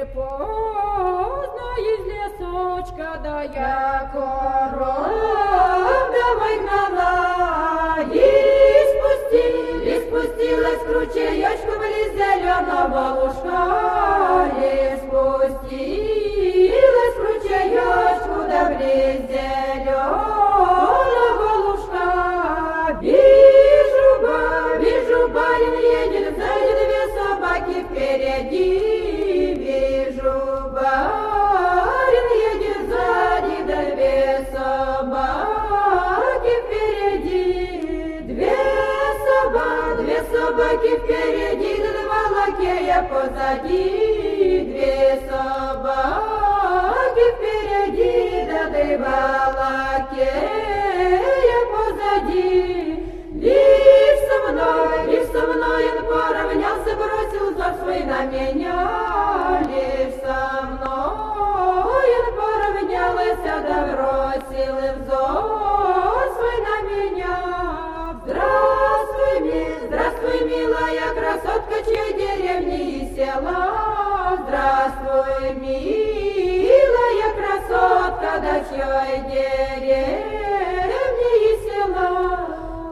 поздно из лесочка, да я коров домой гнала, и спустилась к ручеечку близ зеленого лужка, и спустилась к ручеечку, да близ зеленого лужка. Вижу, барин едет, сзади две собаки впереди. Вижу, барин едет сзади, да две собаки впереди. Две собаки впереди, да два лакея позади. Две собаки впереди, да два лакея позади. Лишь со мной он поравнялся, бросил взор свой на меня. Лишь со мной он поравнялся, да бросил взор свой на меня. Здравствуй, милая красотка, чьей деревни и села. Здравствуй, милая красотка, да чьей деревни и села.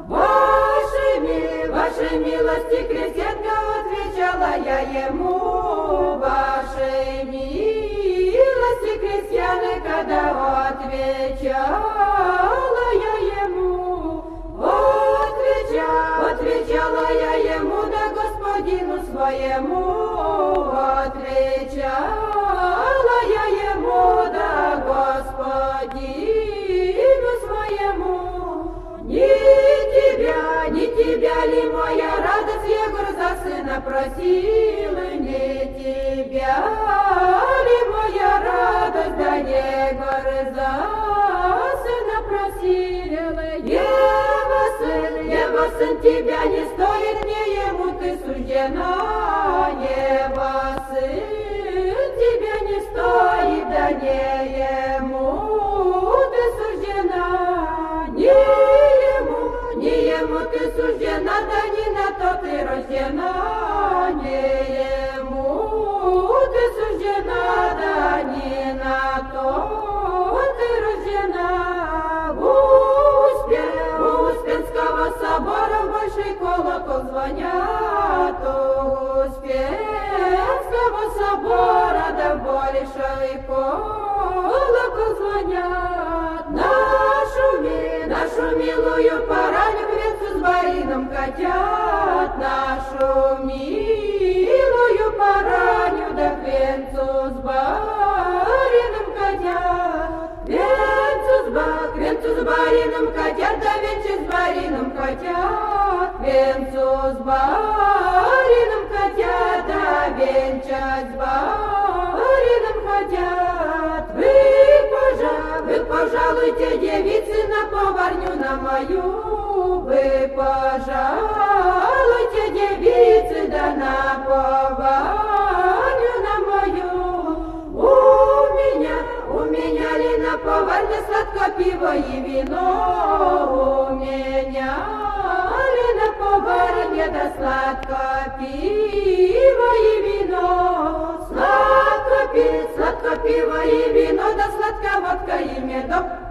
Вашей милости, крестьянка, отвечала я ему. Вашей милости, крестьянка, да отвечала я ему. Отвечала я ему, да господину своему. Отвечала я ему, да господину своему. Не тебя ли моя радость, Егор, за сына просила? Не тебя ли моя радость, да Егор за сына просила? Ева, сын, тебя не стоит, не ему ты суждена. Ева, сын, тебя не стоит, да не ему ты суждена. Не ему ты суждена, да не на то ты рождена. Не ему ты суждена, да не на то ты рождена. У Успенского собора в большой колокол звонят. У Успенского собора, да в большой колокол звонят. Нашу милую пораню к венцу с барином катят. Нашу милую пораню, да к венцу с барином катят. К венцу с барином катят, да венчик с барином катят. Венцу с барином катят, да венчать с барином хотят. Вы, пожалуйте, девицы, на поварню на мою. Вы, пожалуйте, девицы, да на поварню на мою. У меня ли на поварне сладко пиво и вино? У меня ли на поварне, да сладко пиво и вино? Сладко пиво и вино, да сладко водка и медок.